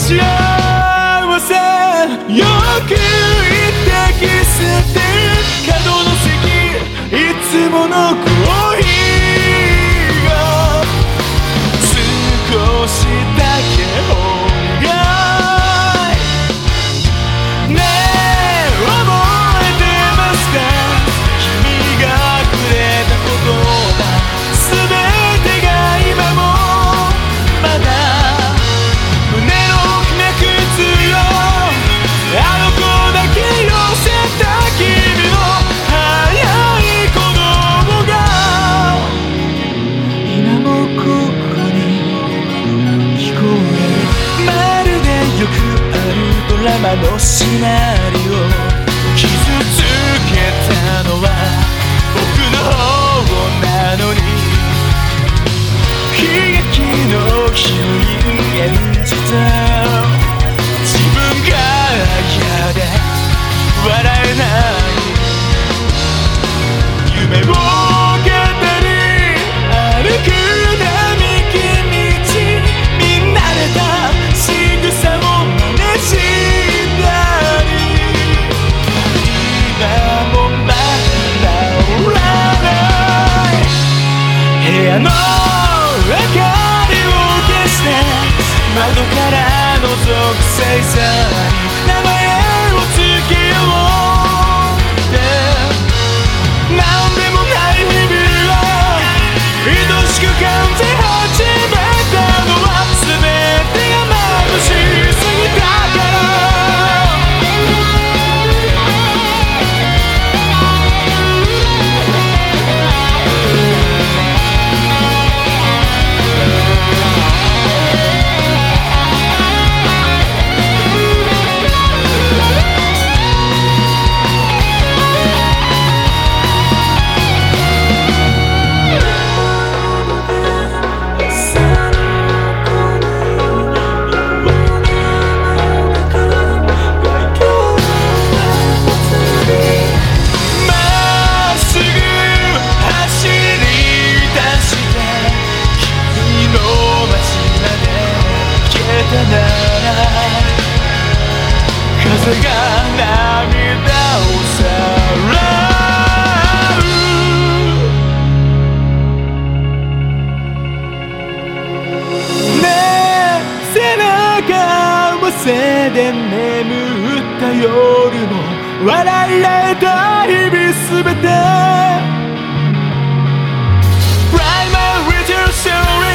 幸せよく言ってキスって角の席いつものコーヒーが少しだけほんがねえ覚えてますか君がくれた言葉全てが今もまだ胸の脈痛をあの子だけ寄せた君の早い鼓動が今もここに聞こえるまるでよくあるドラマのシナリオ傷つけたのは僕の方なのに悲劇のヒロイン演じた自分が嫌で笑えない夢を語り歩く並木道見慣れた仕草も真似したり今もまだ治らない部屋の明かりを消して窓から覗く星座に名前をつけようってなんでもない日々を愛しく感じ始めたのは全てが眩しすぎたから風が涙をさらうねえ背中合わせで眠った夜も笑い合えた日々すべて Write my little story